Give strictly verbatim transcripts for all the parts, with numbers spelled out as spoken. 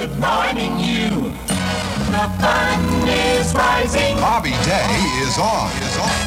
Good morning, you. The fun is rising. Bobby Day is on. Is on.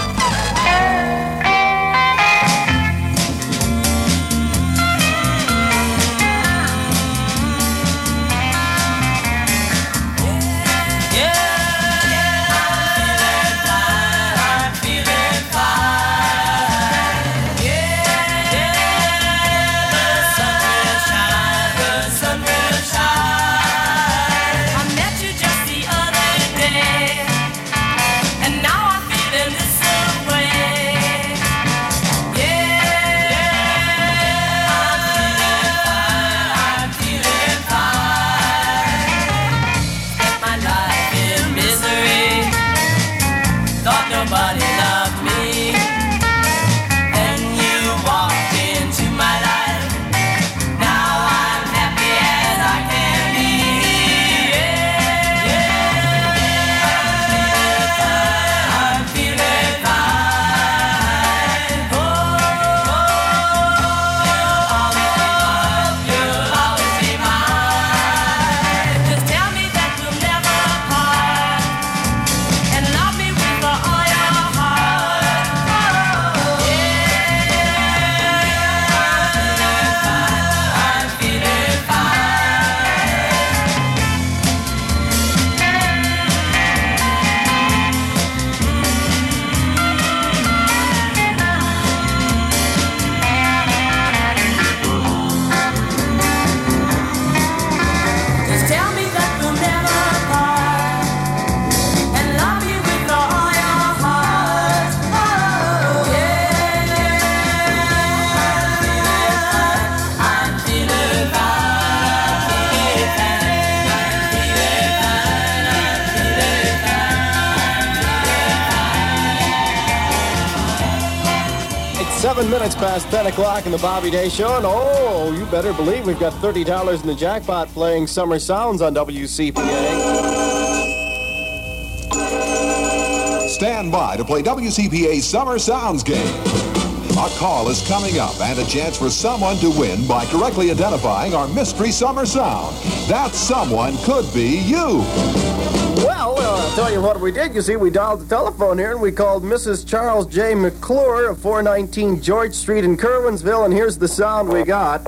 Seven minutes past ten o'clock in the Bobby Day Show, and oh, you better believe we've got thirty dollars in the jackpot playing Summer Sounds on W C P A. Stand by to play W C P A's Summer Sounds game. A call is coming up and a chance for someone to win by correctly identifying our mystery summer sound. That someone could be you. Well, uh, I'll tell you what we did. You see, we dialed the telephone here and we called Missus Charles J. McClure of four nineteen George Street in Kerwinsville, and here's the sound we got.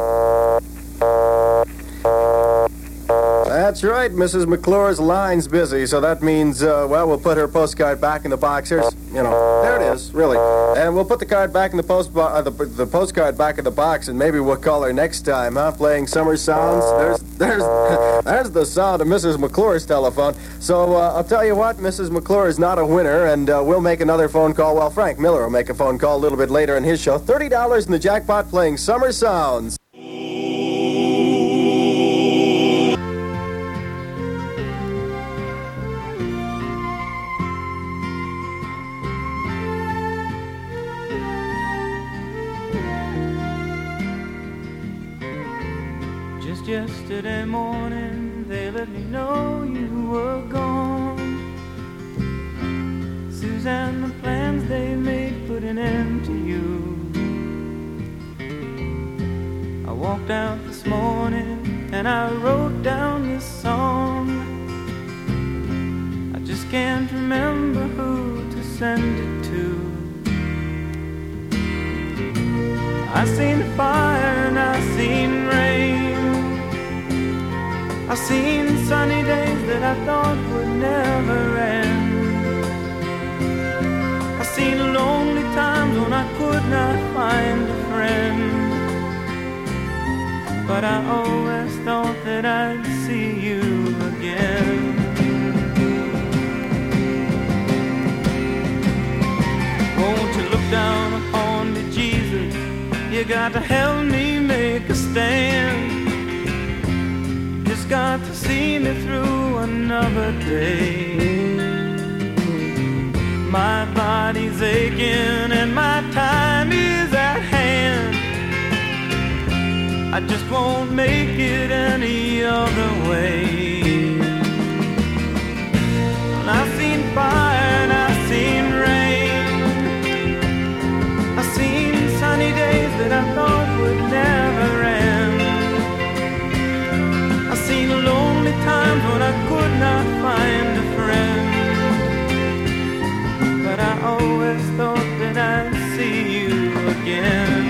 That's right, Missus McClure's line's busy, so that means, uh, well, we'll put her postcard back in the box. Here's, you know, there it is, really. And we'll put the card back in the post, bo- uh, the, the postcard back in the box, and maybe we'll call her next time, huh? Playing Summer Sounds. There's, there's, there's the sound of Missus McClure's telephone. So uh, I'll tell you what, Missus McClure is not a winner, and uh, we'll make another phone call. Well, Frank Miller will make a phone call a little bit later in his show. thirty dollars in the jackpot playing Summer Sounds. Yesterday morning, they let me know you were gone. Suzanne, the plans they made put an end to you. I walked out this morning and I wrote down this song. I just can't remember who to send it to. I seen fire and I seen rain. I've seen sunny days that I thought would never end. I've seen lonely times when I could not find a friend. But I always thought that I'd see you again. Won't you look down upon me, Jesus? You got to help me make a stand. Got to see me through another day. My body's aching and my time is at hand. I just won't make it any other way. And I've seen fire and I've seen rain. I've seen sunny days that I thought would never end. Seen lonely again.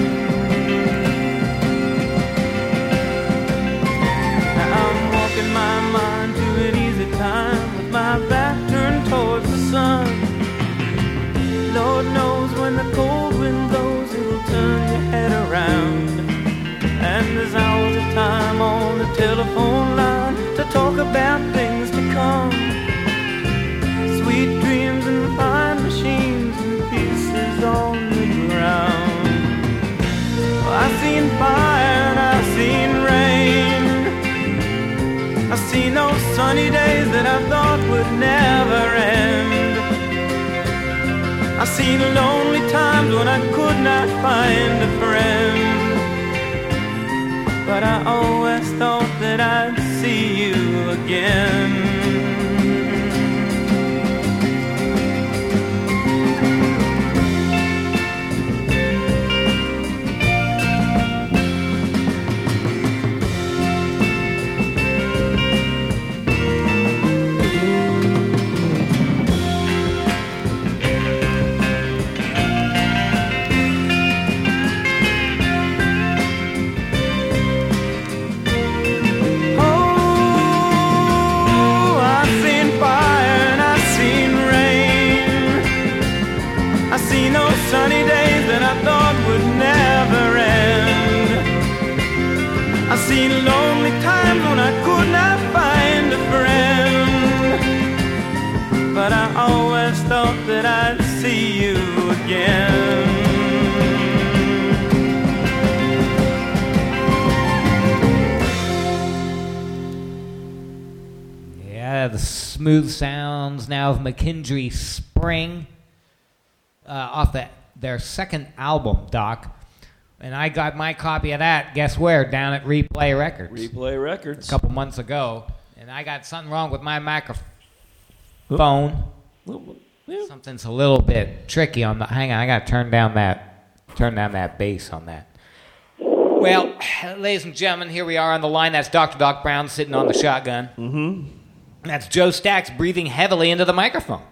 I'm walking my mind to an easy time with my back turned towards the sun. Lord knows when the cold wind blows, it'll turn your head around. And there's hours of time on the telephone line to talk about things to come. Sweet dreams and fine machines and pieces on the ground. Oh, I've seen fire and I've seen rain. I've seen those sunny days that I thought would never end. I've seen lonely times when I could not find a friend. But I always thought that I'd see you again. Sunny days that I thought would never end. I've seen lonely times when I could not find a friend. But I always thought that I'd see you again. Yeah, the smooth sounds now of McKendree Spring. Uh, off the, their second album, Doc. And I got my copy of that, guess where? Down at Replay Records. Replay Records. A couple months ago. And I got something wrong with my microphone. Yeah. Something's a little bit tricky on the... Hang on, I got to turn down that turn down that bass on that. Well, ladies and gentlemen, here we are on the line. That's Doctor Doc Brown sitting on the shotgun. Mm-hmm. That's Joe Stacks breathing heavily into the microphone.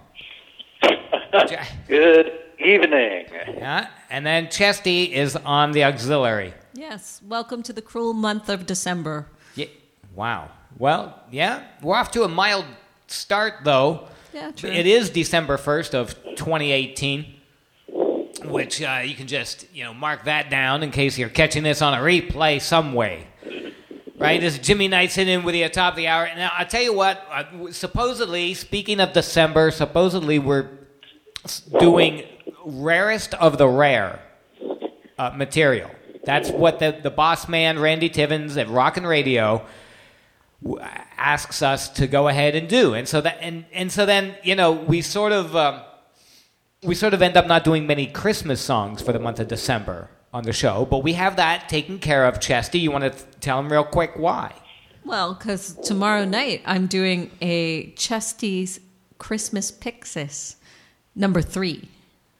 Good evening. Yeah, and then Chesty is on the auxiliary. Yes, welcome to the cruel month of December. Yeah. Wow. Well, yeah, we're off to a mild start, though. Yeah, true. It is December first of twenty eighteen, which uh, you can just, you know, mark that down in case you're catching this on a replay some way. Right? This is Jimmy Knight sitting in with you at the top of the hour. Now, I'll tell you what, uh, supposedly, speaking of December, supposedly we're doing rarest of the rare uh, material. That's what the, the boss man, Randy Tivins at Rockin' Radio, w- asks us to go ahead and do. And so that, and, and so then, you know, we sort of um, we sort of end up not doing many Christmas songs for the month of December on the show, but we have that taken care of. Chesty, you want to th- tell them real quick why? Well, because tomorrow night I'm doing a Chesty's Christmas Pixis number three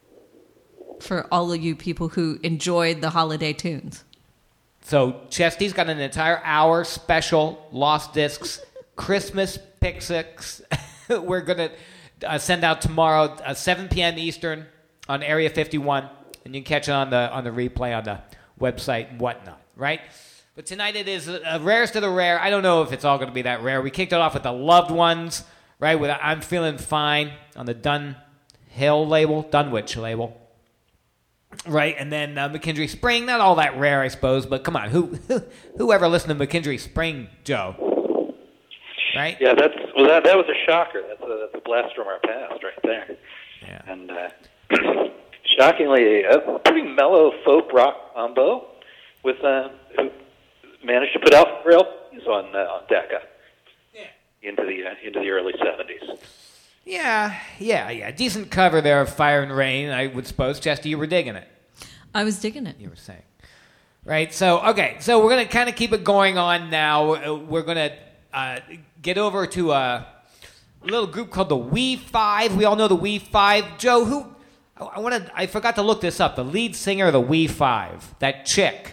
for all of you people who enjoyed the holiday tunes. So Chesty's got an entire hour special Lost Discs Christmas Pixix. We're going to uh, send out tomorrow, uh, seven p.m. Eastern on Area fifty-one, and you can catch it on the on the replay on the website and whatnot, right? But tonight it is a, a rarest of the rare. I don't know if it's all going to be that rare. We kicked it off with the Loved Ones, right? With I'm Feeling Fine on the Dunhill label, Dunwich label. Right, and then uh, McKendree Spring, not all that rare, I suppose, but come on, who who ever listened to McKendree Spring, Joe? Right? Yeah, that's well, that that was a shocker. That's a, that's a blast from our past, right there. Yeah. And uh, shockingly, a pretty mellow folk rock combo with uh, who managed to put out real on uh, on Decca. Yeah. Into the uh, into the early seventies. Yeah, yeah, yeah. Decent cover there of Fire and Rain, I would suppose. Chesty, you were digging it. I was digging it. You were saying. Right, so, okay, so we're going to kind of keep it going on now. We're going to uh, get over to a little group called the We Five. We all know the We Five. Joe, who, I wanted, I forgot to look this up. The lead singer of the We Five, that chick.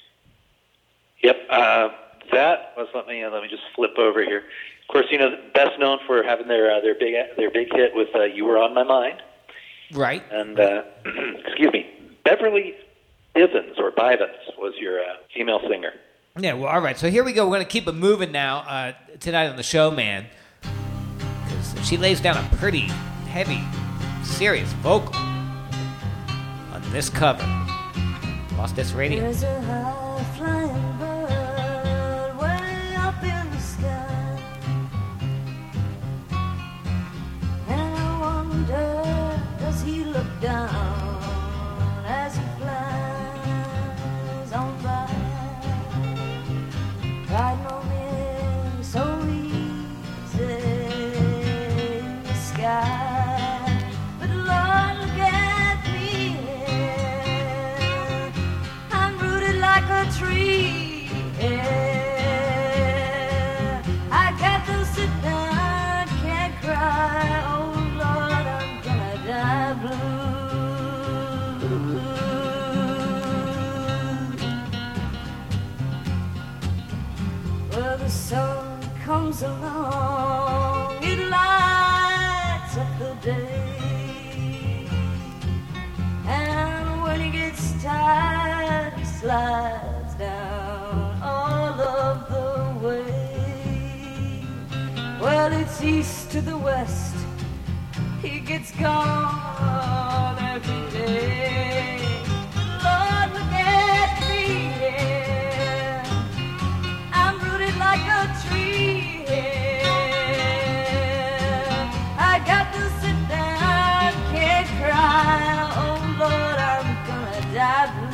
Yep, uh, that was, let me, uh, let me just flip over here. Of course, you know, best known for having their uh, their big their big hit with uh, "You Were on My Mind," right? And uh, excuse me, Beverly Bivens or Bivens was your uh, female singer. Yeah, well, all right. So here we go. We're going to keep it moving now uh, tonight on the show, man. Because she lays down a pretty heavy, serious vocal on this cover. Lost Discs Radio. There's a high-flying bird way up in the sky, and I wonder, does he look down as he flies on by, riding on me so easy in the sky. But Lord, look at me, I'm rooted like a tree. I got to sit down, can't cry. Oh Lord, I'm gonna die blue. Well, the sun comes along, it lights up the day, and when he gets tired, he slides down all of the way. Well, it's east to the west, he gets gone every day. Lord, look at me, yeah. I'm rooted like a tree, yeah. I got to sit down, can't cry. Oh Lord, I'm gonna die blue.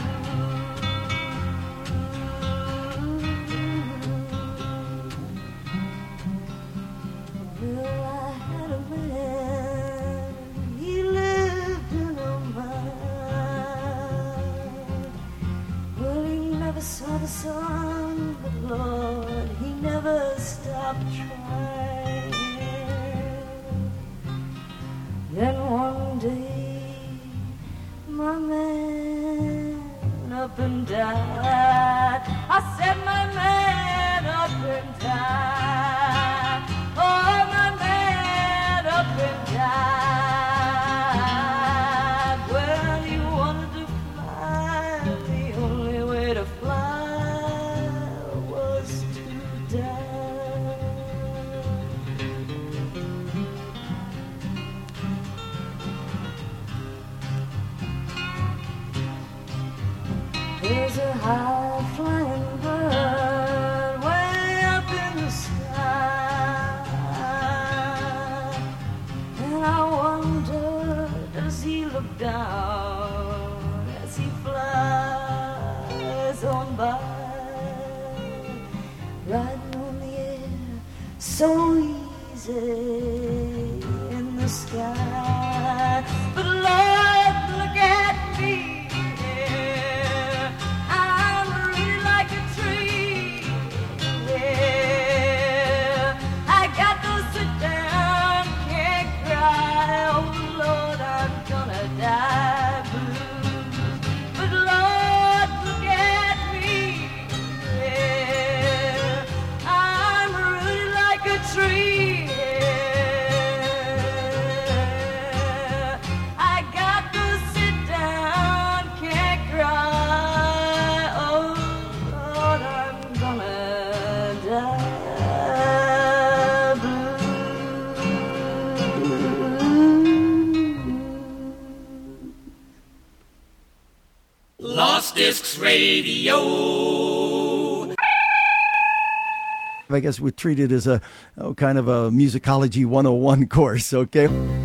Well, I had a man, he lived in a mine. Well, he never saw the sun, but Lord, he never stopped trying. Then one day, my man up and died. I said, my man up and died. Oh, my man up and died. Well, he wanted to fly. The only way to fly was to die. There's a high-flying bird way up in the sky, and I wonder, does he look down as he flies on by, riding on the air so easy in the sky. But Lord, look at me. Lost Discs Radio. I guess we treat it as a oh, kind of a musicology one oh one course, okay?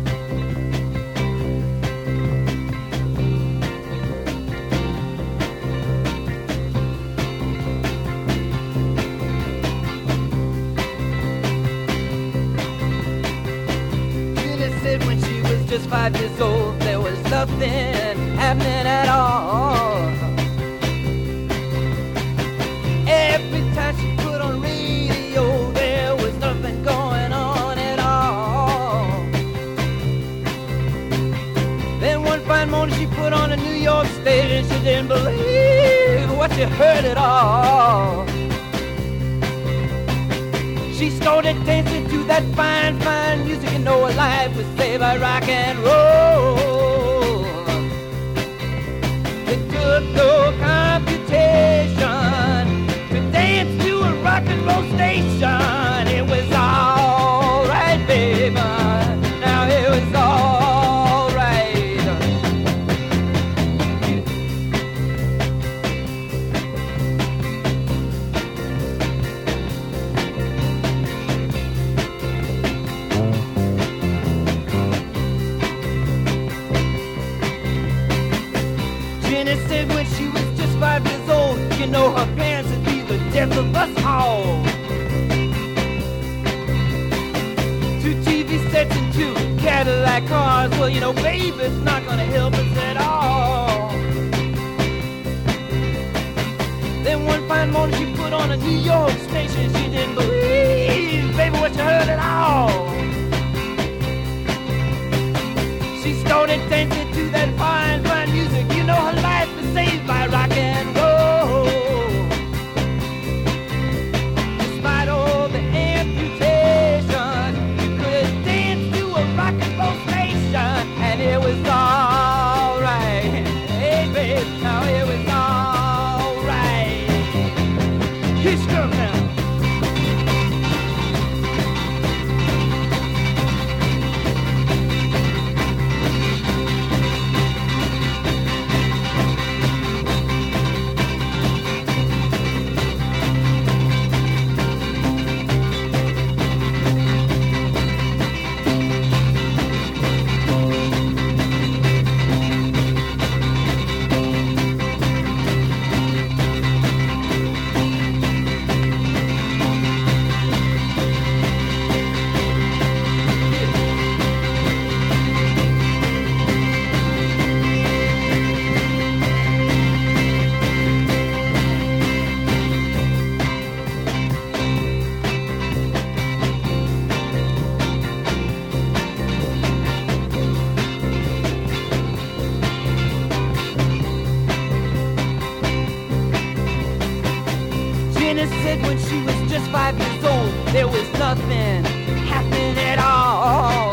Julie said when she was just five years old, there was nothing happening at all. Every time she put on radio, there was nothing going on at all. Then one fine morning she put on a New York station, she didn't believe what she heard at all. She started dancing to that fine, fine music, and know her life was saved by rock and roll. The good took no computation to dance to a rock and roll station. It was all right, baby. Now it was all right. Jenny said when she was just five years old, you know her parents would be the death of us all. Two T V sets and two Cadillac cars. Well, you know, baby's not gonna help us at all. Then one fine morning she put on a New York station. She didn't believe, baby, what you heard at all. She started dancing to that fine, fine music. You know her life was saved by rock and roll. Despite all the amputation, you could dance to a rock and roll station, and it was all right. Hey, babe, now it was all right. Kiss girl now. Jenny said when she was just five years old, there was nothing happening at all.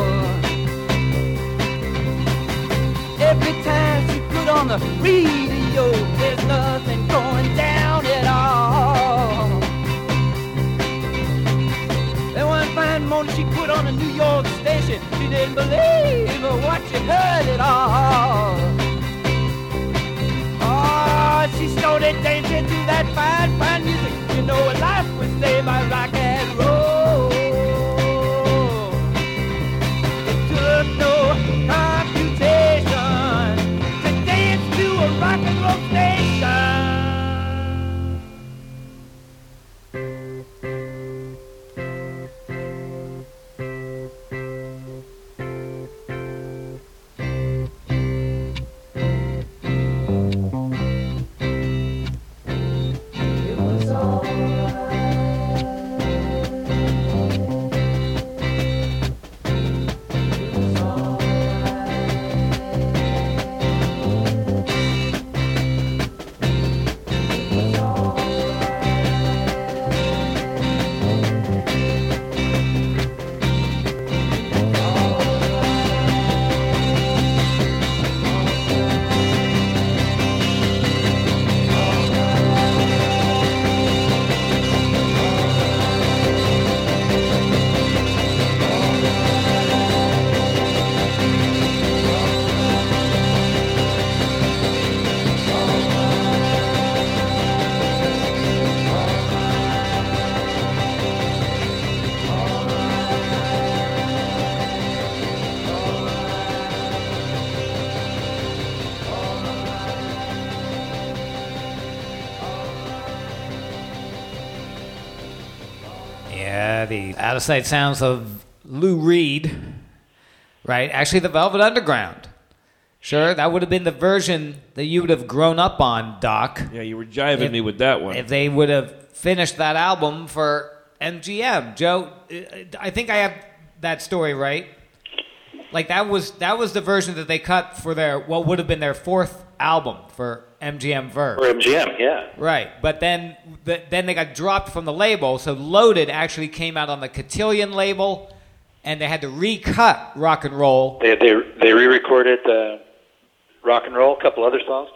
Every time she put on the radio, there's nothing going down at all. Then one fine morning she put on a New York station. She didn't believe what she heard at all. Oh, she started dancing to that fine, fine music. You know her life was saved by rock and roll. It took no computation to dance to a rock and roll station. It was all Yeah, the out-of-sight sounds of Lou Reed, right? Actually, the Velvet Underground. Sure, that would have been the version that you would have grown up on, Doc. Yeah, you were jiving if, me with that one. If they would have finished that album for M G M. Joe, I think I have that story right. Like that was that was the version that they cut for their what would have been their fourth album for M G M Verve. For M G M, yeah. Right, but then the, then they got dropped from the label, so Loaded actually came out on the Cotillion label, and they had to recut Rock and Roll. They they they re-recorded uh, Rock and Roll, a couple other songs,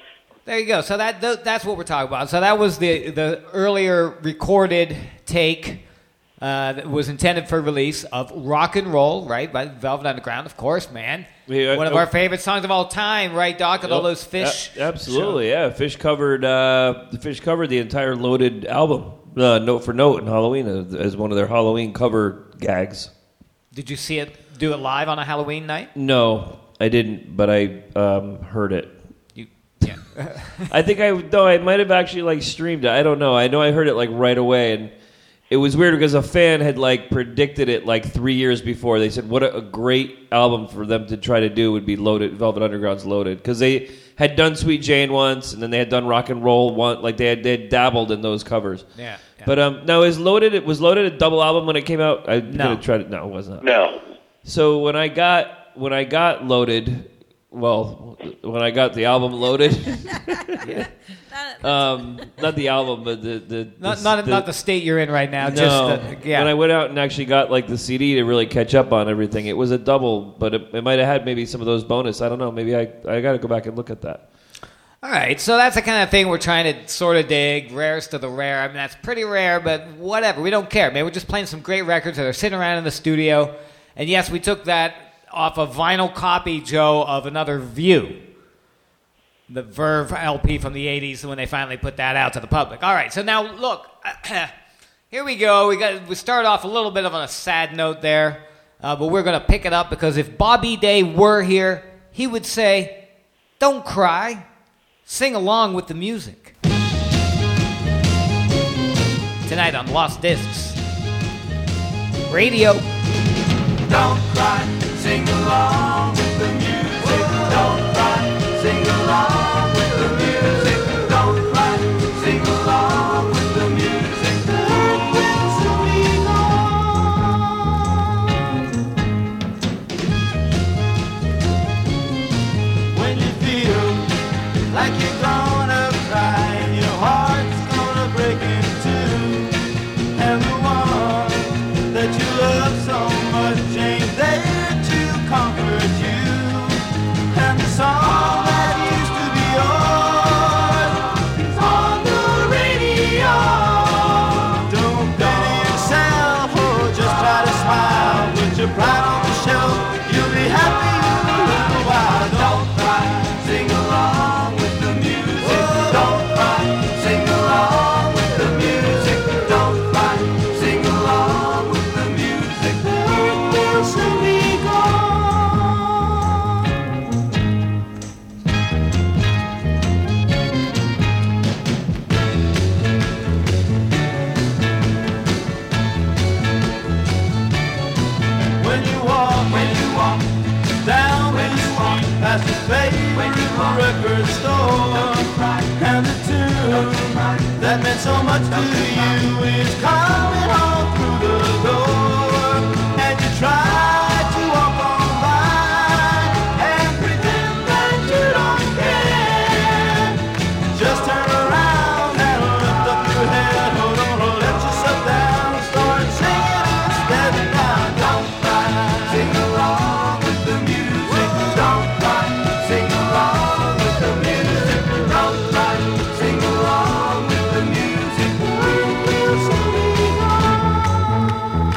There you go. So that th- that's what we're talking about. So that was the the earlier recorded take uh, that was intended for release of Rock and Roll, right, by Velvet Underground, of course, man. Yeah, One of uh, our favorite songs of all time, right, Doc? With all those Fish. A- absolutely, yeah. Fish covered uh, the Fish covered the entire Loaded album, uh, note for note, in Halloween uh, as one of their Halloween cover gags. Did you see it? Do it live on a Halloween night? No, I didn't, but I um, heard it. You, yeah. I think I no, I might have actually like streamed it. I don't know. I know I heard it like right away, and it was weird because a fan had like predicted it like three years before. They said what a, a great album for them to try to do would be Loaded, Velvet Underground's Loaded, because they had done Sweet Jane once, and then they had done Rock and Roll one. Like they had they had dabbled in those covers. Yeah. yeah. But um, no, is Loaded? It was Loaded a double album when it came out. I No. tried it. No, it was not. No. So when I got when I got Loaded, well, when I got the album Loaded, um, not the album, but the the Not the, not the, not the state you're in right now. no. Just the, yeah. When I went out and actually got like the C D to really catch up on everything, it was a double, but it, it might have had maybe some of those bonus. I don't know. Maybe I I got to go back and look at that. All right, so that's the kind of thing we're trying to sort of dig, rarest of the rare. I mean, that's pretty rare, but whatever. We don't care, man. We're just playing some great records that are sitting around in the studio. And yes, we took that off a vinyl copy, Joe, of Another View, the Verve L P from the eighties when they finally put that out to the public. All right, so now look, here we go. We got we start off a little bit of on a sad note there, uh, but we're going to pick it up because if Bobby Day were here, he would say, "Don't cry. Sing along with the music." Tonight on Lost Discs Radio. Don't cry, sing along with the music. Don't cry, sing along with the music. Don't cry, sing along with the music. It will soon be gone. When you feel like you're gonna cry and your heart's gonna break in two, and the one that you love so much ain't there to comfort you, and the song that used to be yours is on the radio. Don't pity yourself or just try to smile, put your pride on the shelf, you'll be happy in a little while. Don't cry, sing along with the music. Don't cry, sing along with the music. Don't cry, sing along with the music. It will soon be gone. When you walk, when you walk down the street past your favorite record store, and the tune that meant so much to you is coming home through the door, and you try to walk on by and pretend that you don't care. Just turn around and lift up your head. Hold on, or let yourself down and start singing instead. Now don't cry, sing along with the music. Don't cry, sing along with the music. Don't cry, sing along with the music. It will soon be gone.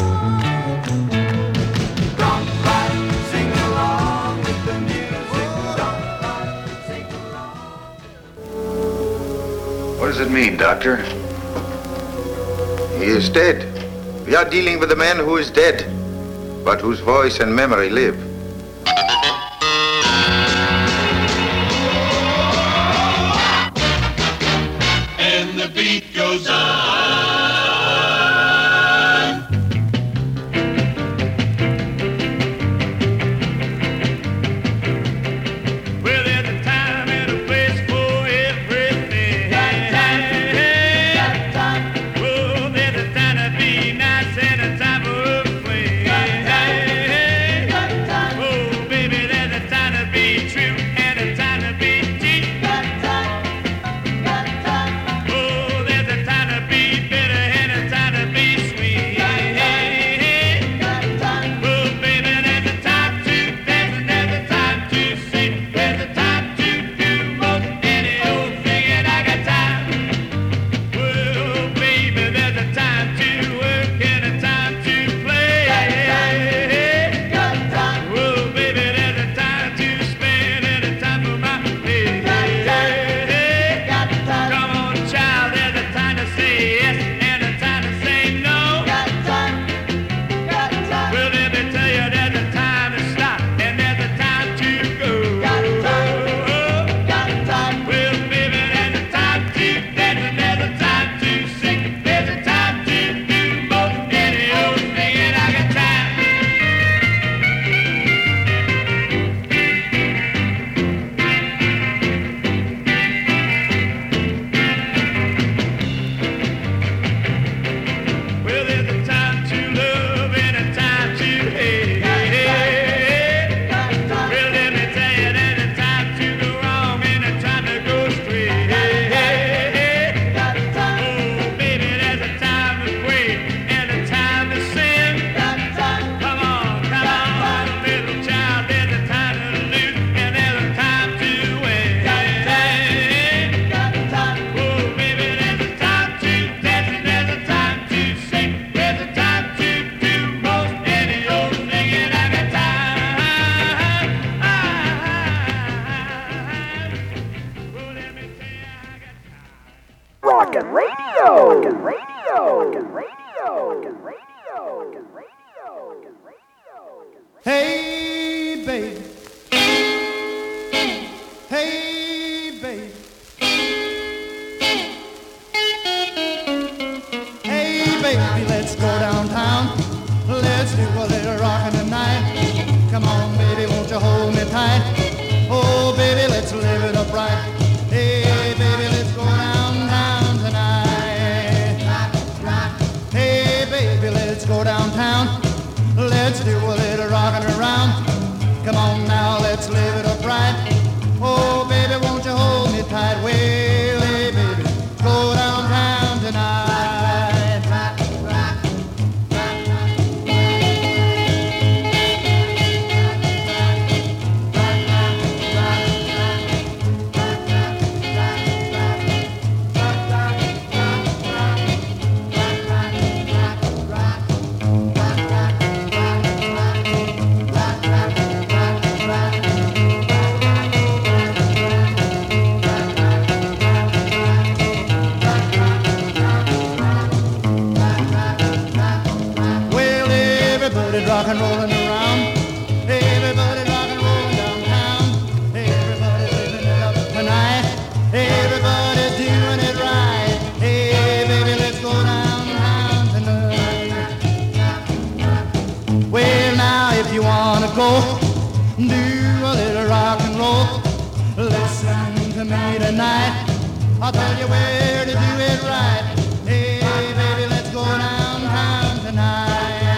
Don't cry, sing along with the music. Don't cry, sing along. What does it mean, Doctor? He is dead. We are dealing with a man who is dead, but whose voice and memory live. And the beat goes on. Well, there's a time and a place for everything. Oh, there's a time to be nice and a time for a fling. Oh, baby, baby. Hey, baby. Hey, baby, let's go downtown. Let's do a little rockin' tonight. Come on, baby, won't you hold me tight? Oh, baby, let's live it up right. Hey, baby, let's go downtown tonight. Hey, baby, let's go downtown. Let's do a little rockin' around. Come on now, let's live it up right. Oh, baby, won't you hold me tight? Well, hey, baby, let's go downtown tonight. Rock and rollin' around, everybody rock and rollin' downtown, everybody living it up tonight, everybody's doing it right. Hey, baby, let's go downtown tonight. Well, now if you wanna go do a little rock and roll, listen to me tonight. I'll tell you where to do it right. Hey, baby, let's go downtown tonight.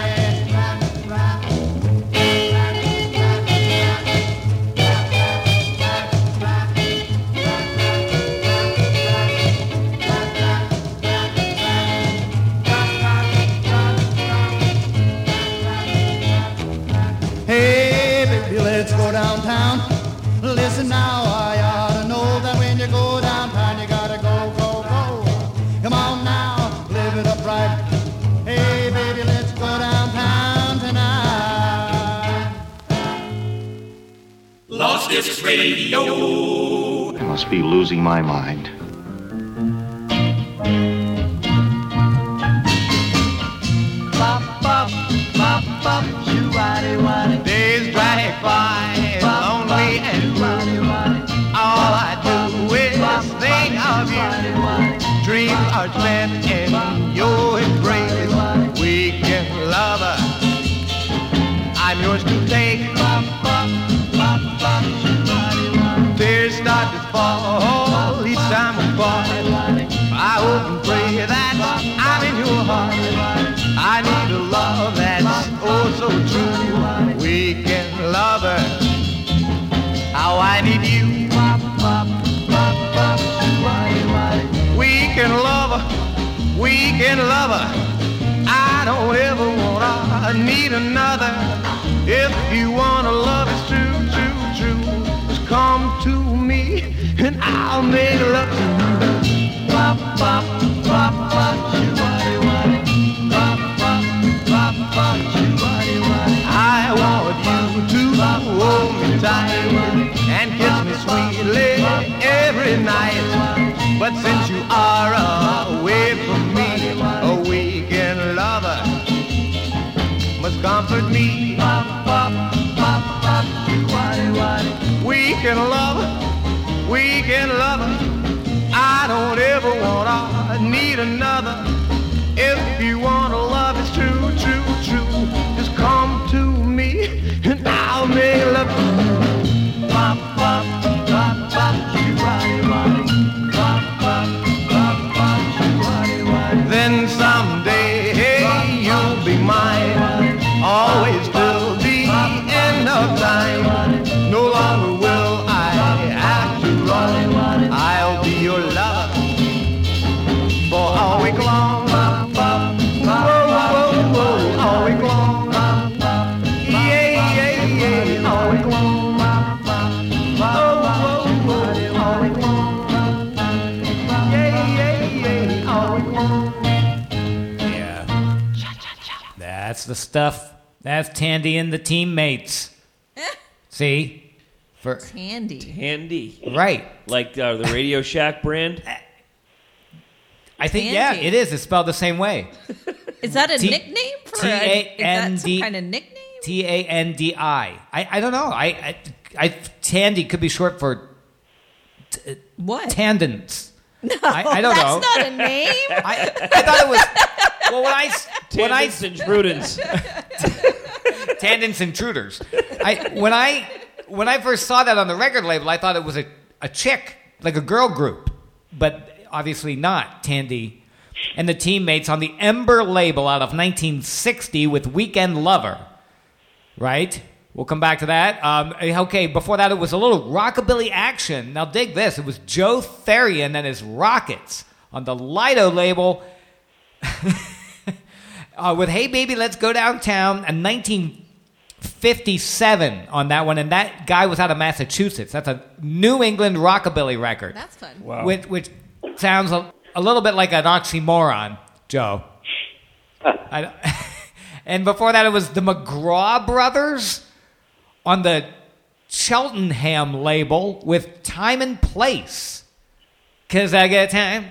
Hey, baby, let's go downtown. Listen now, I ought to know that when you go downtown, you gotta go, go, go. Come on now, live it up right. Hey, baby, let's go downtown tonight. Lost Discs Radio. I must be losing my mind. Days drag by, lonely and blue. All I do is think of you. Dreams are spent in your embrace. Weekend lover, I'm yours to take. Tears start to fall each time we part. I hope and pray that I'm in your heart. I need a love that's oh so true. Weekend lover, how I need you. Weekend lover, weekend lover, I don't ever want, I need another. If you want to love, it's true, true, true. Just come to me and I'll make love to you. Bop, bop, bop, bop, shoo-wadi, wadi. Bop, bop, bop, bop, shoo-wadi, wadi. I want you to hold me tight and kiss me sweetly every night. But since you are away from me, a weekend lover must comfort me. Bop, bop, bop, bop, shoo-wadi, wadi. Weekend lover, weekend lover, I don't ever want, I need another. If you want to love, it's true, true, true. Just come to me and I'll make love to you. Bop, bop, bop, bop, shoo-wadi, wadi. Bop, bop, bop, bop, shoo-wadi, wadi. Then someday, hey, you'll be mine. Always till the end of time. No longer will I have to run. I'll be your lover for all week long. Whoa, whoa, whoa, all week long. Yeah, yeah, yeah, all week long. Whoa, whoa, whoa, all week long. Yeah, yeah, yeah, all week long. Yeah. That's the stuff. That's Tandy and the Teammates. See? For Tandy. Tandy. Right. Like uh, the Radio Shack brand? I think, Tandy. yeah, it is. It's spelled the same way. Is that a T- nickname? For T A a, is N that some D kind of nickname? T A N D I. I I don't know. I, I, I Tandy could be short for t- what? Tendons. No, I, I don't that's know. not a name. I, I thought it was. Well, when I when I Tendons and Trudens. Tendons intruders. I when I when I first saw that on the record label, I thought it was a, a chick, like a girl group, but obviously not. Tandy and the Teammates on the Ember label out of nineteen sixty with Weekend Lover. Right? We'll come back to that. Um, okay, before that, it was a little rockabilly action. Now, dig this. It was Joe Therian and his Rockets on the Lido label uh, with Hey Baby, Let's Go Downtown, and nineteen fifty-seven on that one. And that guy was out of Massachusetts. That's a New England rockabilly record. That's fun. Wow. Which, which sounds a, a little bit like an oxymoron, Joe. I, and before that, it was the McGraw Brothers on the Cheltenham label with Time and Place. Because I get time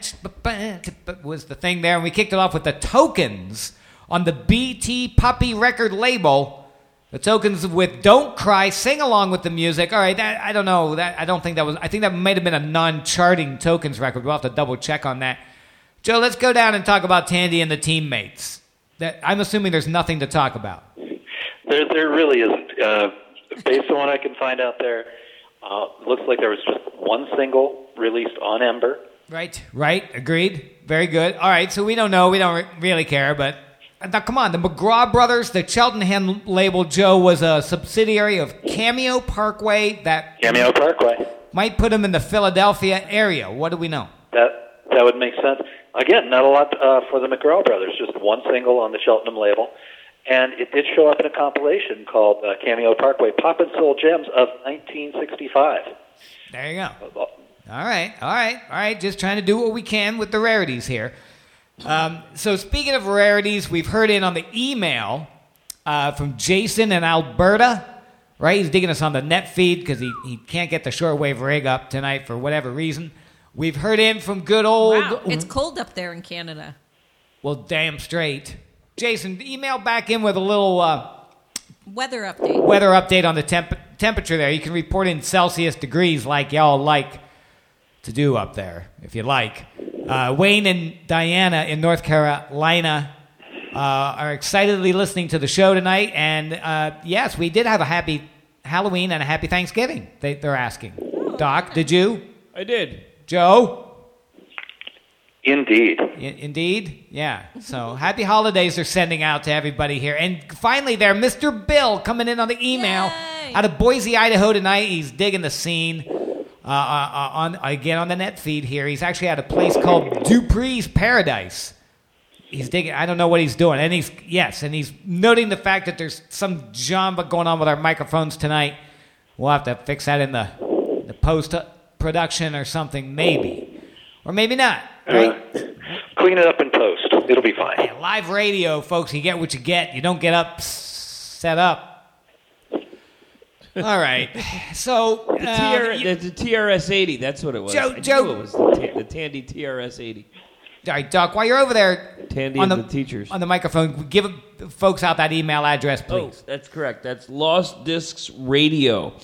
was the thing there. And we kicked it off with the Tokens on the B T Puppy record label. The Tokens with Don't Cry, sing along with the music. All right, that, I don't know. That I don't think that was. I think that might have been a non-charting Tokens record. We'll have to double check on that. Joe, let's go down and talk about Tandy and the Teammates. That I'm assuming there's nothing to talk about. There, there really isn't. Uh, based on what I can find out there, uh, it looks like there was just one single released on Ember. Right, right, agreed. Very good. All right, so we don't know. We don't re- really care, but now come on. The McGraw Brothers, the Cheltenham label, Joe, was a subsidiary of Cameo Parkway that Cameo Parkway. might put them in the Philadelphia area. What do we know? That that would make sense. Again, not a lot uh, for the McGraw Brothers, just one single on the Cheltenham label. And it did show up in a compilation called uh, Cameo Parkway, Pop and Soul Gems of nineteen sixty-five. There you go. All right, all right, all right. Just trying to do what we can with the rarities here. Um, so speaking of rarities, we've heard in on the email uh, from Jason in Alberta. Right, he's digging us on the net feed because he, he can't get the shortwave rig up tonight for whatever reason. We've heard in from good old... Wow, it's cold up there in Canada. Well, damn straight. Jason, email back in with a little uh, Weather update. weather update on the temp- temperature there. You can report in Celsius degrees like y'all like to do up there, if you like. Uh, Wayne and Diana in North Carolina uh, are excitedly listening to the show tonight. And uh, yes, we did have a happy Halloween and a happy Thanksgiving, they, they're asking. Oh, Doc, did you? I did. Joe? Indeed. I- indeed? Yeah. So happy holidays they're sending out to everybody here. And finally there, Mister Bill coming in on the email Yay. out of Boise, Idaho tonight. He's digging the scene. Uh, uh, on again on the net feed here. He's actually at a place called Dupree's Paradise. He's digging. I don't know what he's doing. And he's, yes, and he's noting the fact that there's some jamba going on with our microphones tonight. We'll have to fix that in the, the post-production or something, maybe. Or maybe not. Right? Uh, clean it up in post. It'll be fine. Hey, live radio, folks, you get what you get. You don't get up, set up. All right. So, The, uh, T R, you- the, the T R S eighty, that's what it was. Joe- I Joe- knew it was the, ta- the Tandy T R S eighty. all right, Doc, while you're over there Tandy on and the, the teachers. on the microphone, give folks out that email address, please. Oh, that's correct. That's Lost Discs Radio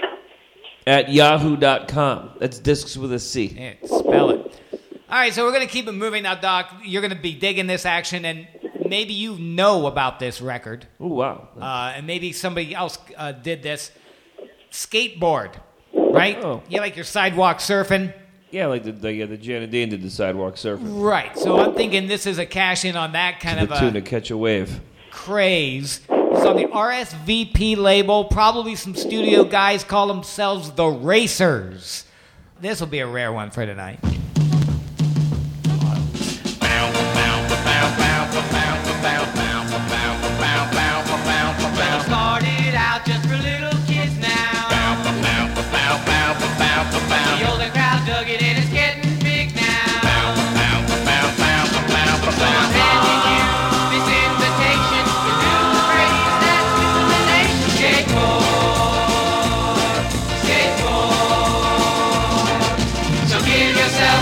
at yahoo dot com. That's discs with a C. Yeah, spell it. All right, so we're going to keep it moving now, Doc. You're going to be digging this action, and maybe you know about this record. Oh, wow. Uh, and maybe somebody else uh, did this. Skateboard, right? Oh. You like your sidewalk surfing? Yeah, like the the, yeah, the Janet Dean did the sidewalk surfing. Right. So I'm thinking this is a cash in on that kind To of the tune a to Catch a Wave. craze. It's on the R S V P label. Probably some studio guys call themselves the Racers. This will be a rare one for tonight. Started out just for little kids now. The older crowd dug it and it's getting big now. So I'm handing you this invitation to do the craze that's in the nation. Skateboard, skateboard. So give yourself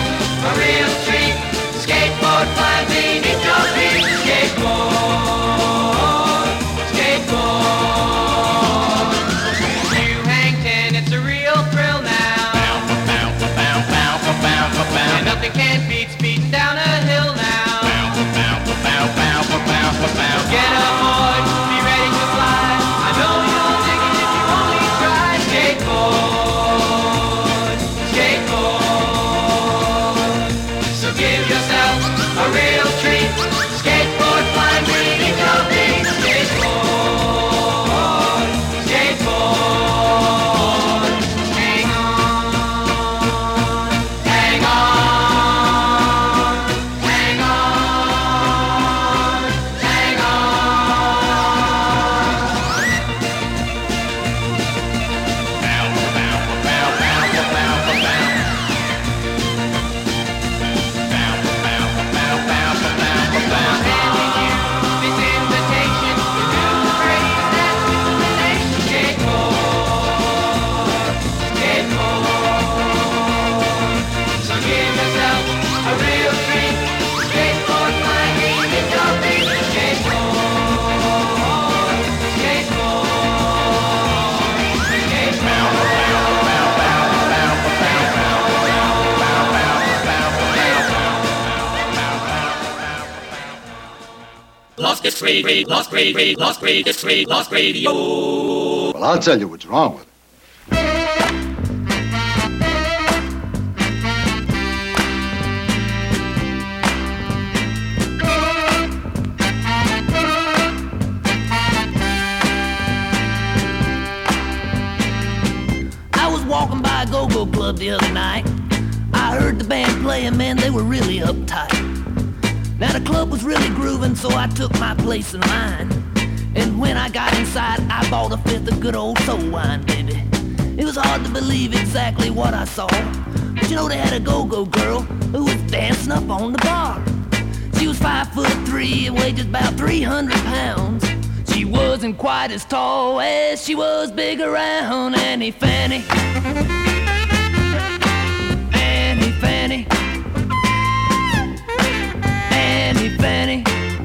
Lost its radio, lost radio, lost radio, its radio, lost radio. Well, I'll tell you what's wrong with it. I was walking by a go-go club the other night. I heard the band playing, man, they were really uptight. Now the club was really grooving, so I took my place in line. And when I got inside, I bought a fifth of good old soul wine, baby. It was hard to believe exactly what I saw. But you know they had a go-go girl who was dancing up on the bar. She was five foot three and weighed just about three hundred pounds. She wasn't quite as tall as she was big around Annie Fanny. Annie Fanny. Annie Fanny.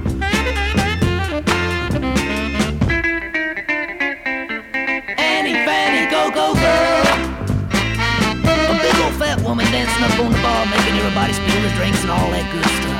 Annie Fanny, go-go girl. A big old fat woman dancing up on the bar, making everybody spill their drinks and all that good stuff.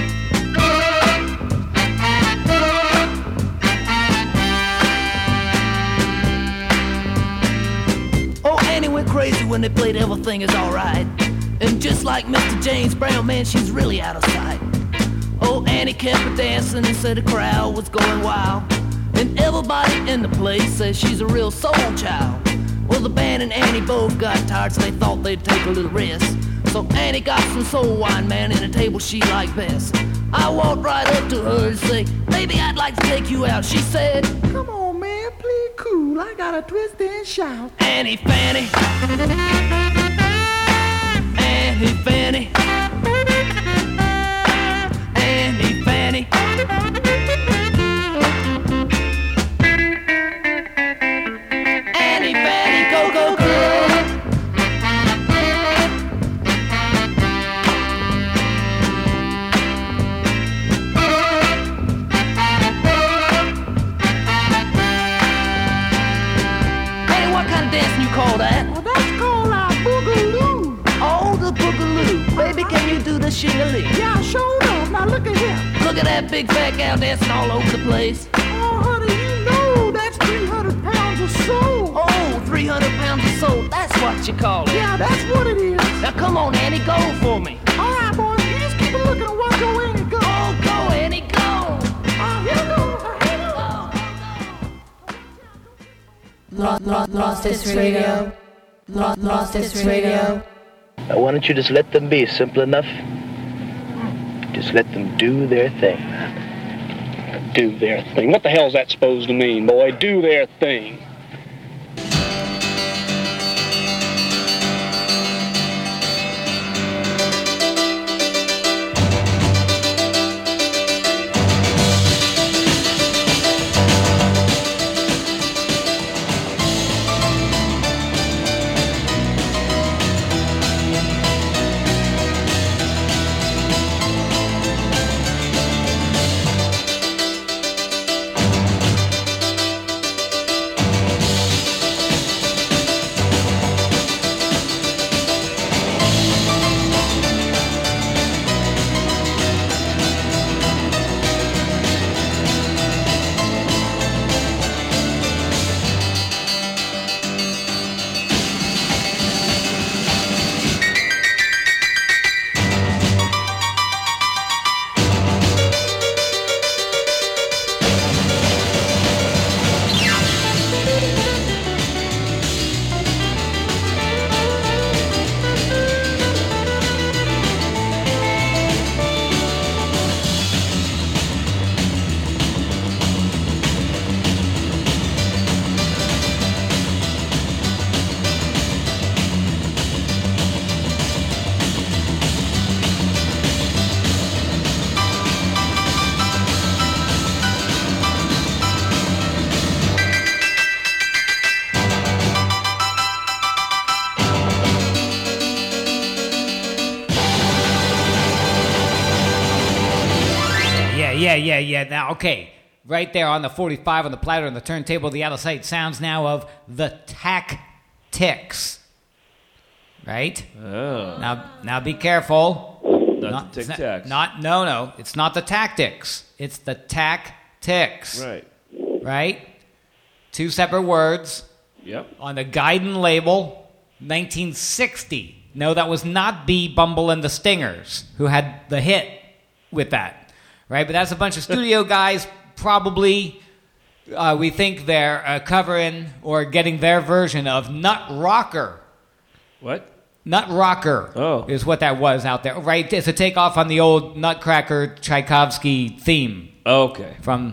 Oh, Annie went crazy when they played Everything Is Alright. And just like Mister James Brown, man, she's really out of sight. Oh, Annie kept her dancing and said the crowd was going wild. And everybody in the place says she's a real soul child. Well, the band and Annie both got tired, so they thought they'd take a little rest. So Annie got some soul wine, man, and a table she liked best. I walked right up to her and said, baby, I'd like to take you out. She said, come on, man, play cool. I got a twist and shout. Annie Fanny. Annie Fanny. Annie Fanny. Annie Fanny, go, go, girl. Hey, what kind of dancing you call that? Well, that's called a boogaloo. Oh, the boogaloo. Baby, can you do the shingly? Yeah, sure enough. Now look at here. Look at that big fat gal dancing all over the place. Oh, honey, you know that's three hundred pounds of soul. Oh, three hundred pounds of soul. That's what you call it. Yeah, that's what it is. Now come on, Annie, go for me. All right, boys, you just keep a looking and watch your Annie go. Oh, go, Annie, go. Oh, here we go. Here we go. Lost, lost, lost its radio. Lost, lost its radio. Now, why don't you just let them be? Simple enough. Just let them do their thing. Do their thing. What the hell's that supposed to mean, boy? Do their thing. Yeah, yeah, yeah. Now, okay. Right there on the forty-five on the platter on the turntable, the other side sounds now of the Tactics. Right? Oh. Now, now be careful. Not, Not the it's Tic not, Tacs. not no no. It's not the tactics. It's the tactics. Right. Right. Two separate words. Yep. On the Guidon label, nineteen sixty. No, that was not B. Bumble and the Stingers who had the hit with that. Right. But that's a bunch of studio guys. Probably, uh, we think they're uh, covering or getting their version of Nut Rocker. What? Nut Rocker oh. is what that was out there, right? It's a takeoff on the old Nutcracker Tchaikovsky theme. Okay. From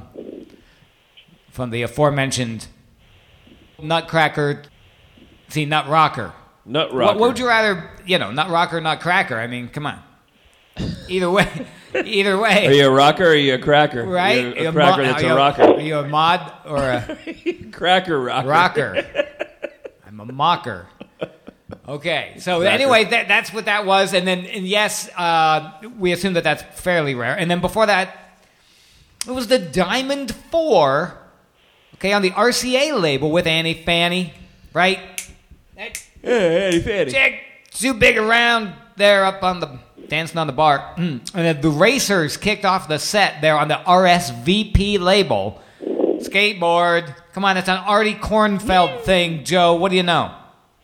from the aforementioned Nutcracker, see, Nut Rocker. Nut Rocker. What, what would you rather, you know, Nut Rocker, Nutcracker? I mean, come on. Either way, either way. Are you a rocker or are you a cracker? Right? You're a, You're a cracker mo- that's are a you rocker. Are you a mod or a cracker rocker? Rocker. I'm a mocker. Okay, so Cracker. anyway, that, that's what that was, and then and yes, uh, we assume that that's fairly rare. And then before that, it was the Diamond Four, okay, on the R C A label with Annie Fanny, right? Yeah, Annie Fanny. Chick, too big around there up on the dancing on the bar, mm. and then the Racers kicked off the set there on the R S V P label. Skateboard, come on, it's an Artie Kornfeld thing, Joe. What do you know?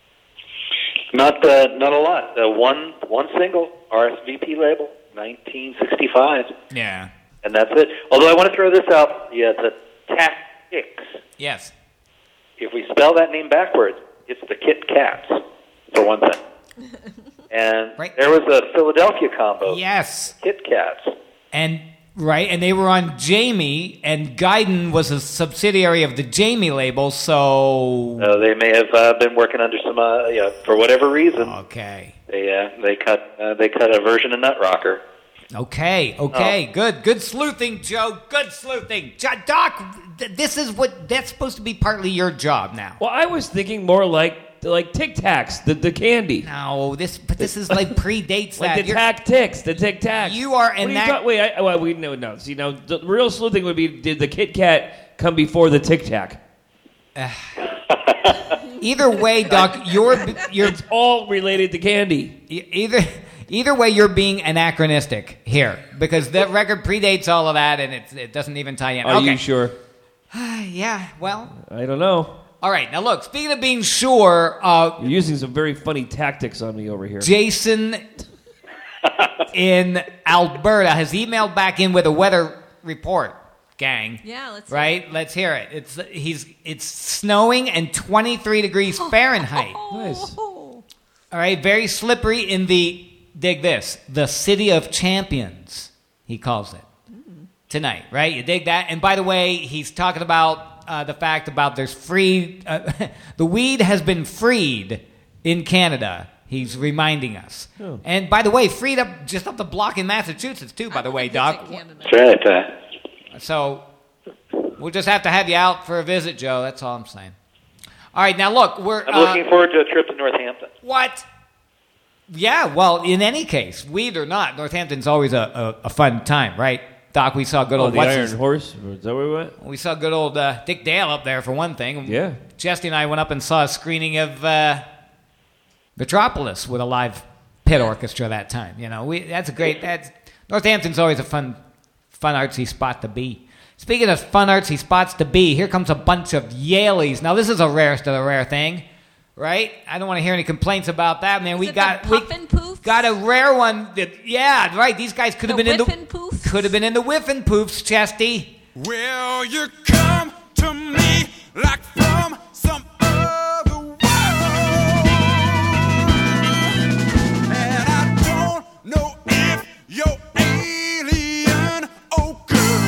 Not uh, not a lot. Uh, one one single, R S V P label, nineteen sixty-five. Yeah. And that's it. Although I want to throw this out, yeah, the Tactics. Yes. If we spell that name backwards, it's the Kit Kats, for one thing. And right. there was a Philadelphia combo. Yes. Kit Kats. And right, and they were on Jamie, and Guidon was a subsidiary of the Jamie label, so Uh, they may have uh, been working under some, uh, yeah, for whatever reason. Okay. They uh, they cut uh, they cut a version of Nut Rocker. Okay, okay, oh. good, good sleuthing, Joe. Good sleuthing, jo- Doc. Th- this is what that's supposed to be partly your job now. Well, I was thinking more like like Tic Tacs, the the candy. No, this but this is like predates like that. the Tactics, the Tic Tacs. You are what an are you act- ta- wait. I, well, we no no. See now, the real sleuthing would be: did the Kit Kat come before the Tic Tac? Uh, either way, Doc, you're you're it's all related to candy. Either. Either way, you're being anachronistic here because that record predates all of that, and it, it doesn't even tie in. Are okay. you sure? Yeah, well. I don't know. All right, now look, speaking of being sure... Uh, You're using some very funny tactics on me over here. Jason in Alberta has emailed back in with a weather report, gang. Yeah, let's Right? hear it. Let's hear it. It's he's It's snowing and twenty-three degrees Fahrenheit. Nice. All right, very slippery in the... Dig this. The City of Champions, he calls it. Mm. Tonight, right? You dig that? And by the way, he's talking about uh, the fact about there's free... Uh, the weed has been freed in Canada. He's reminding us. Oh. And by the way, freed up just up the block in Massachusetts, too, by the way, Doc. That's right. Uh, so we'll just have to have you out for a visit, Joe. That's all I'm saying. All right, now look, we're... I'm uh, looking forward to a trip to Northampton. What? Yeah, well, in any case, weed or not, Northampton's always a, a, a fun time, right? Doc, we saw good oh, old... the what's Iron his, Horse? Is that where we went? We saw good old uh, Dick Dale up there, for one thing. Yeah. Chesty and I went up and saw a screening of uh, Metropolis with a live pit orchestra that time. You know, we that's a great... That's, Northampton's always a fun, fun artsy spot to be. Speaking of fun artsy spots to be, here comes a bunch of Yaleys. Now, this is a rarest of the rare thing. Right? I don't want to hear any complaints about that, man. Is we it got the we Puffin' Poofs? got a rare one. That, yeah, right. These guys could have The been in the Whiffin' Poofs? could have been in the Whiffin' Poofs, Chesty. Well, you come to me like from some other world, and I don't know if you're alien or good,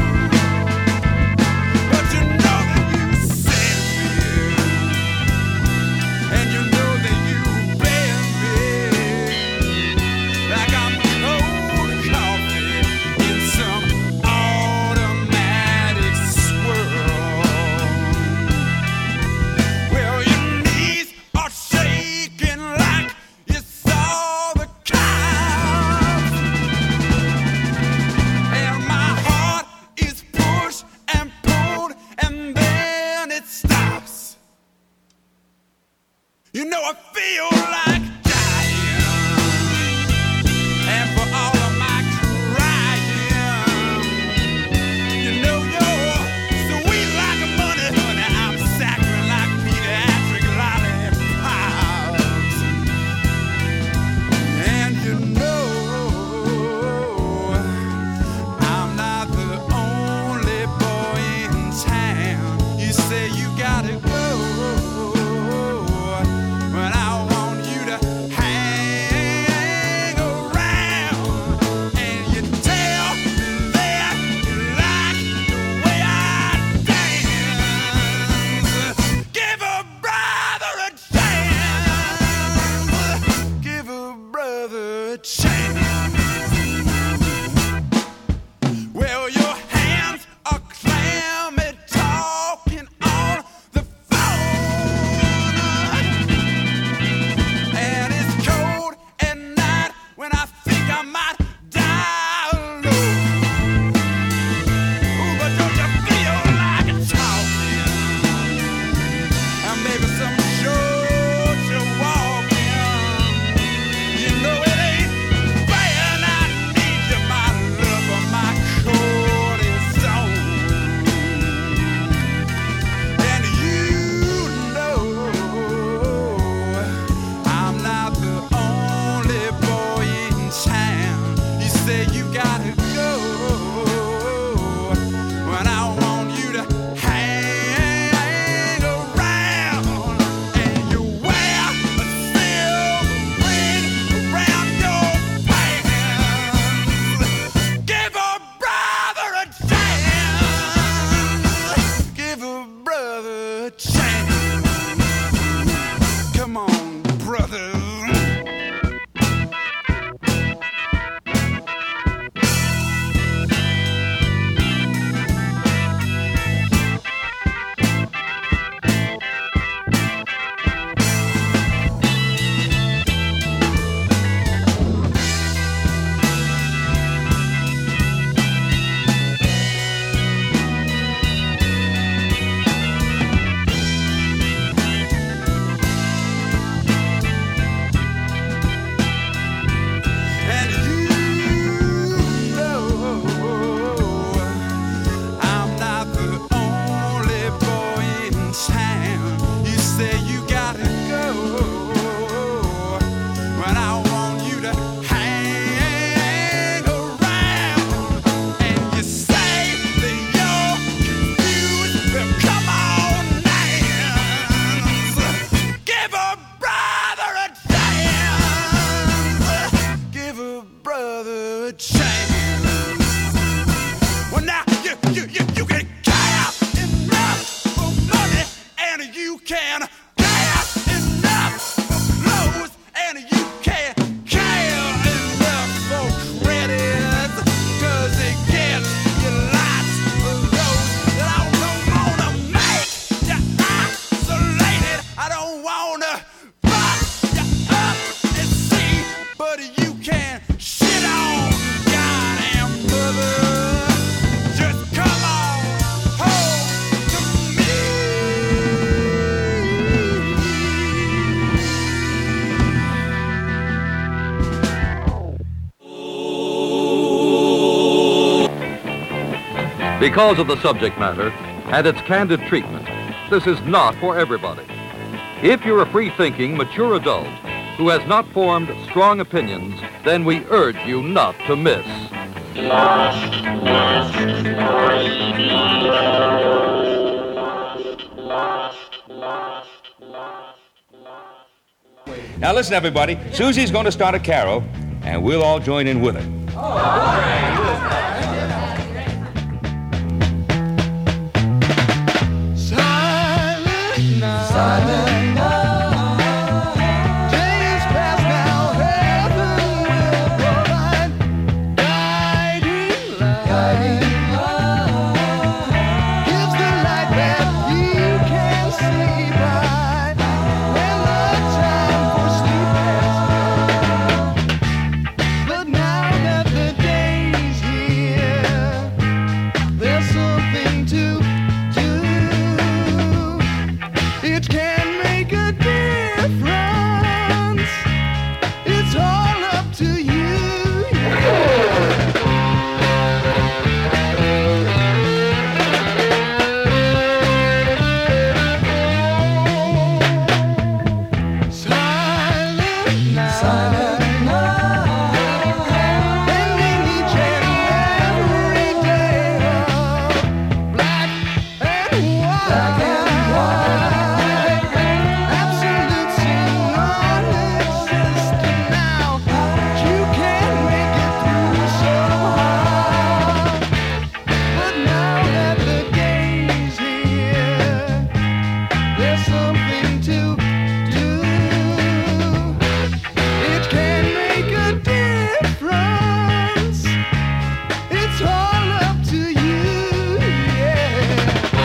but you know that you sent me, and you know that you bend me like I'm cold coffee in some automatic swirl. Well, your knees are shaking like you saw the cops, and my heart is pushed and pulled, and then it stops. You know I feel like dying, and for all can get enough of blows, and you can't care enough for credit, 'cause it gets you lots of those that I don't wanna make you isolated. I don't wanna pop you up and see, but you can shit on goddamn mother. Just come on home to me. Because of the subject matter and its candid treatment, this is not for everybody. If you're a free-thinking, mature adult who has not formed strong opinions, then we urge you not to miss. Lost, lost, radio. Lost, lost, lost. Now listen, everybody. Susie's going to start a carol, and we'll all join in with her. Silent night. Silent night. Days pass now, heaven will provide guiding light. Guiding light. Gives the light that you can see bright. When the time for sleep has come. But now that the day's here, there's something to do. It can make a difference. It's all up to you. Silent night. Silent night. Ending each and every day of black and white. Black and white. Absolute seem non-existent now. But you can make it through somehow. But now that the day's here, there's something to do. It can make a difference. It's all up to you, yeah.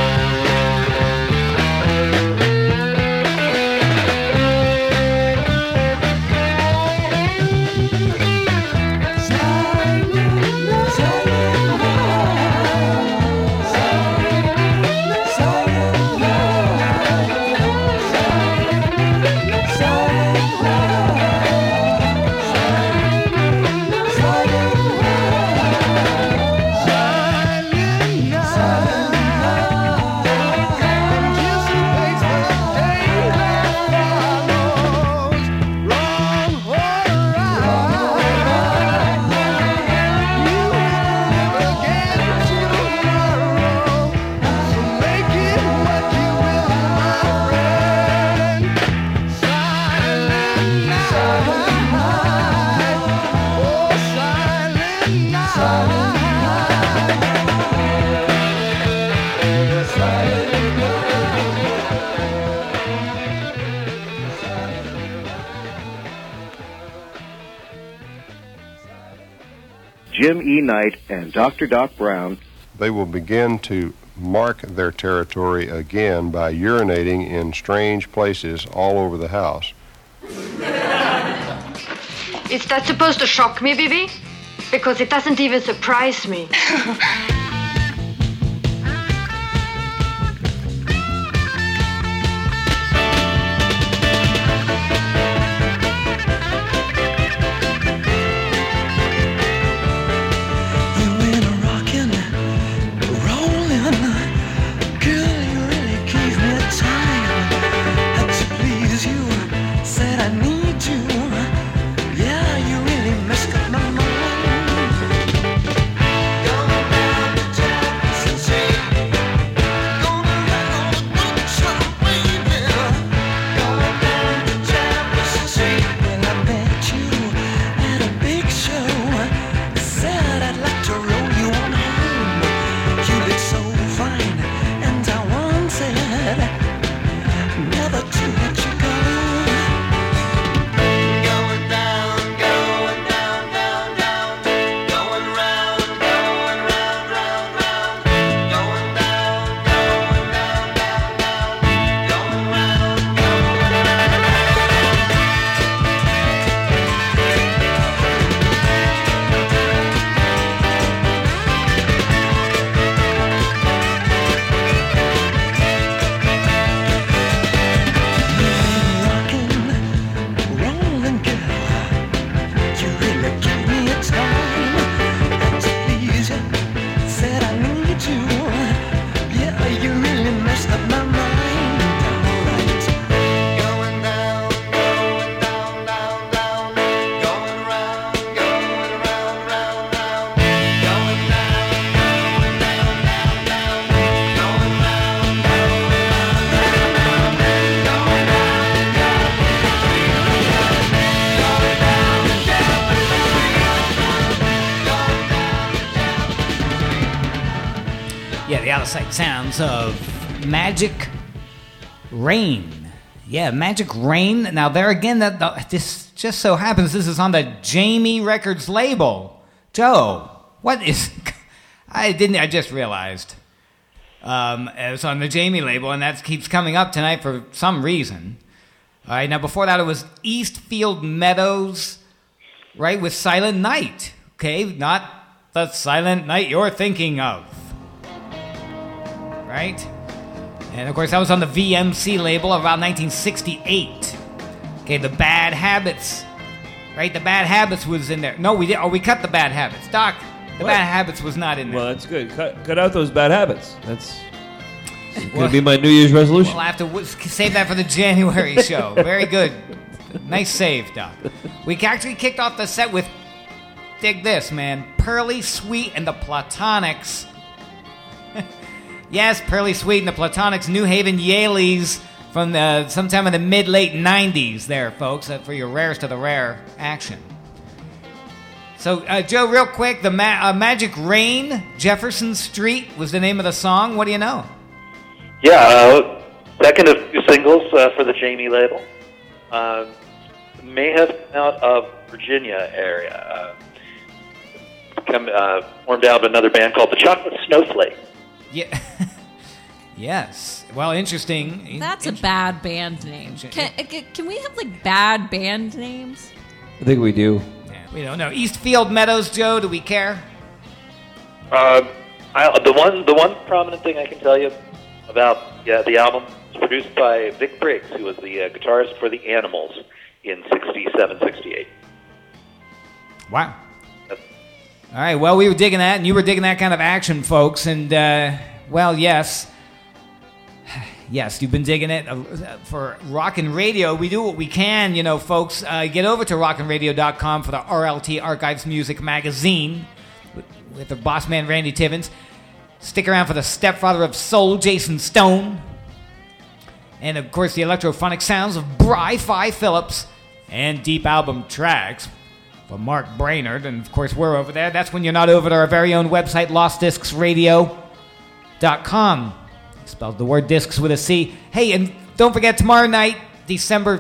Jim E. Knight and Doctor Doc Brown. They will begin to mark their territory again by urinating in strange places all over the house. Is that supposed to shock me, Bibi? Because it doesn't even surprise me. Yeah, you really messed up my mind. Parasite sounds of Magic Rain. Yeah, Magic Rain. Now, there again, that the, this just so happens this is on the Jamie Records label. Joe, what is... I didn't... I just realized. Um, it's on the Jamie label, and that keeps coming up tonight for some reason. All right, now, before that, it was Eastfield Meadows, right, with Silent Night. Okay, not the Silent Night you're thinking of. Right? And, of course, that was on the V M C label of about nineteen sixty-eight. Okay, the Bad Habits. Right, the Bad Habits was in there. No, we did. Oh, we cut the Bad Habits. Doc, the What? Bad Habits was not in there. Well, that's good. Cut, cut out those bad habits. That's going to be my New Year's resolution. We'll have to w- save that for the January show. Very good. Nice save, Doc. We actually kicked off the set with, dig this, man, Pearly Sweet and the Platonics. Yes, Pearly Sweet and the Platonics, New Haven Yaleys from the, sometime in the mid-late nineties there, folks, uh, for your rarest of the rare action. So, uh, Joe, real quick, the Ma- uh, Magic Rain, Jefferson Street was the name of the song. What do you know? Yeah, uh, second of two singles uh, for the Jamie label. Uh, may have come out of Virginia area. Uh, come, uh, formed out of another band called the Chocolate Snowflake. Yeah. Yes. Well, interesting. That's a bad band name. Can, can we have, like, bad band names? I think we do. Yeah, we don't know. Eastfield Meadows, Joe, do we care? Uh, I, the one, the one prominent thing I can tell you about yeah, the album was produced by Vic Briggs, who was the uh, guitarist for the Animals in sixty-seven, sixty-eight. Wow. All right, well, we were digging that, and you were digging that kind of action, folks, and, uh, well, yes. Yes, you've been digging it. Uh, for Rockin' Radio, we do what we can, you know, folks. Uh, get over to rockin radio dot com for the R L T Archives Music Magazine with, with the boss man, Randy Tivins. Stick around for the Stepfather of Soul, Jason Stone. And, of course, the electrophonic sounds of Bry Fi Phillips and deep album tracks for Mark Brainerd. And, of course, we're over there. That's when you're not over to our very own website, lost discs radio dot com. Spelled the word discs with a C. Hey, and don't forget, tomorrow night, December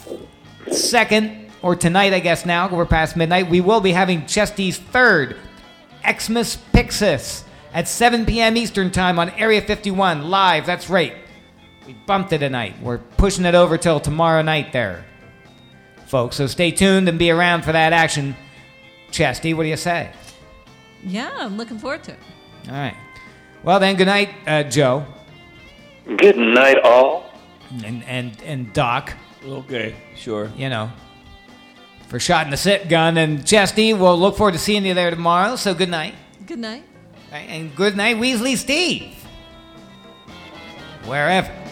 second, or tonight, I guess now, we're past midnight, we will be having Chesty's third Xmas Pixis at seven p.m. Eastern Time on Area fifty-one, live. That's right. We bumped it tonight. We're pushing it over till tomorrow night there, folks. So stay tuned and be around for that action. Chesty, what do you say? Yeah, I'm looking forward to it. All right. Well, then, good night, uh, Joe. Good night, all. And, and, and Doc. Okay, sure. You know, for shot in the sit gun. And Chesty, we'll look forward to seeing you there tomorrow. So good night. Good night. And good night, Weasley Steve. Wherever.